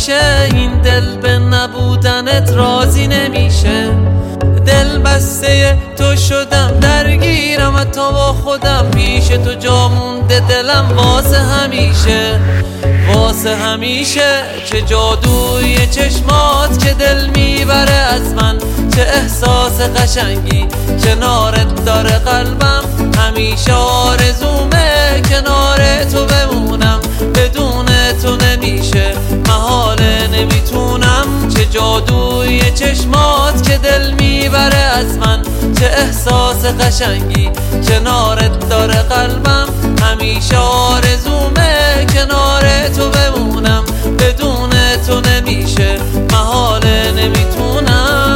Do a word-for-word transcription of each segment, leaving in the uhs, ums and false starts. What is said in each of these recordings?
همیشه این دل به نبودنت راضی نمیشه. دل بسته تو شدم، درگیرم حتی با خودم، پیش تو جا مونده دلم واسه همیشه، واسه همیشه. چه جادوی چشمات که دل میبره از من، چه احساس قشنگی کنارت داره قلبم. همیشه آرزومه کنار تو بمونم، بدون تو نمیشه محاله نمیتونم. چه جادوی چشمات که دل میبره از من، چه احساس قشنگی کنارت داره قلبم. همیشه آرزومه کنار تو بمونم، بدون تو نمیشه محاله نمیتونم.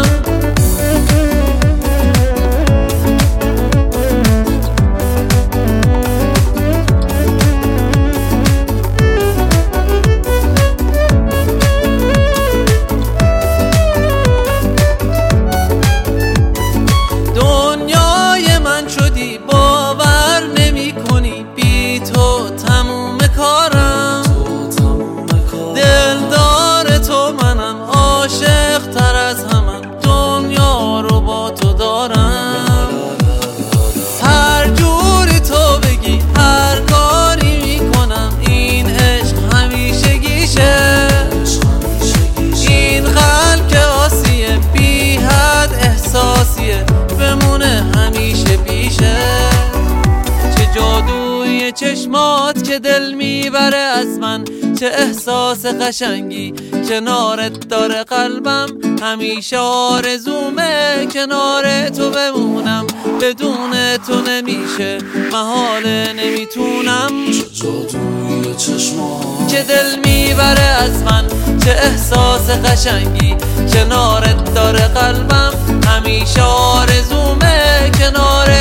دنیای من شدی باور نمی کنی، بی تو تموم کارم. دلدار تو منم، عاشق تر از همم، دنیا رو با تو دارم. هر جوری تو بگی هر کاری میکنم، این عشق همیشه گیشه. این قلب که آسیه بی حد احساسیه، بمونه همیشه پیشه. چه جادوی چشمات که دل میبره از من، چه احساس قشنگی کنارت داره قلبم. همیشه آرزومه کنار تو بمونم، بدون تو نمیشه محاله نمیتونم. چه جادوی چشمات که دل میبره از من، چه احساس قشنگی کنارت داره قلبم. همیشه آرزومه کنار